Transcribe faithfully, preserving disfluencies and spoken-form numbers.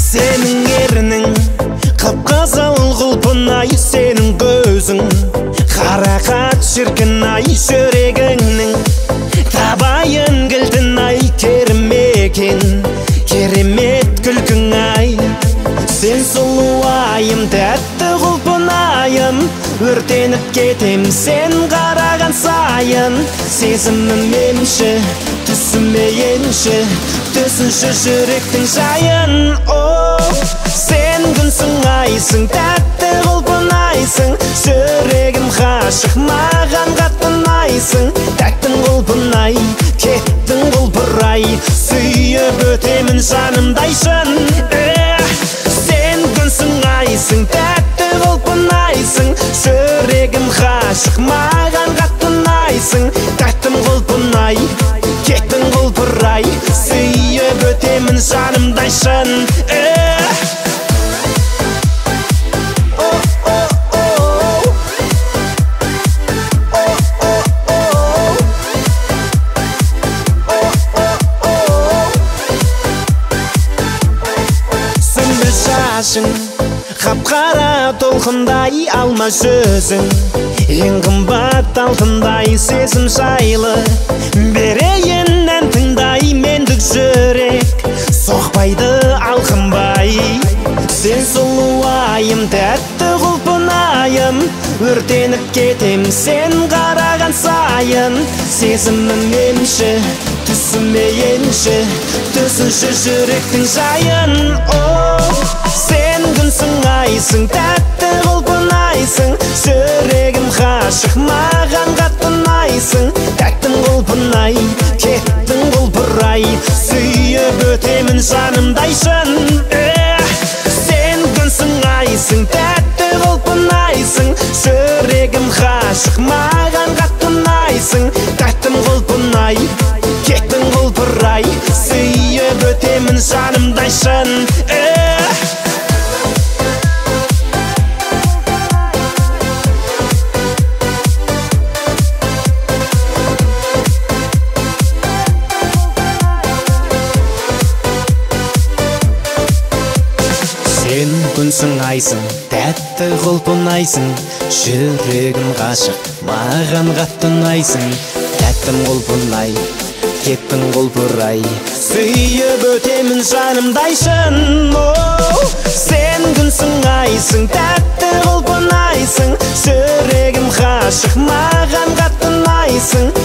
Senin ерінің қып-қызыл құлпынай, сенің көзің қарақат шіркін-ай, жүрегіңнің табайын кілтін-ай, кермекен керемет күлкің-ай. Сен сұлуайым, тәтті құлпынайым, өртеніп кетем сен қараған сайын. Сезімім емші, түсіме енші, түсінші жүректің жайын. О, сен күнсің айсың, тәтті құлпынайсың, жүрегім ғашық, маған қатты ұнайсың. Тәттің құлпынай, кеттің құлпырай, сүйіп өтемін жанымдайшын. Сен күнсің айсың, тәтті құлпынайсың, жүрегім ғашық, маған қатты ұнайсың. Тәттім құлпынай, кеттің құлпырай, сүйіп өтемін жанымдайшын. Шашың қап-қара толқындай, алма жүзің ең қымбат алтындай. Сезім жайлы берейін ән тыңдай, мендік жүрек соқпайды алқынбай. Сен сұлуайым, тәтті құлпынайым, өртеніп кетем сен қараған сайын. Сезімім емші, түсіме енші, түсінші жүректің жайын. О, сен күнсің айсың, тәтті құлпынайсың, жүрегім ғашық, маған қатты ұнайсың. Тәттің құлпынай, кеттің құлпырай, сүйіп өтемін жанымдайшын. Сен күнсің айсың, тәтті құлпынайсың, жүрегім ғашық, маған қатты ұнайсың. Тәттім құлпынай, кеттің құлпырай, сүйіп өтемін жанымдайшын. Сен күнсің айсың, тәтті құлпынайсың, жүрегім ғашық, маған қатты ұнайсың. Тәттім құлпынай, кеттің құлпырай, сүйіп өтемін жанымдайшын. О, сен күнсің айсың, тәтті құлпынайсың, жүрегім ғашық, маған қатты ұнайсың.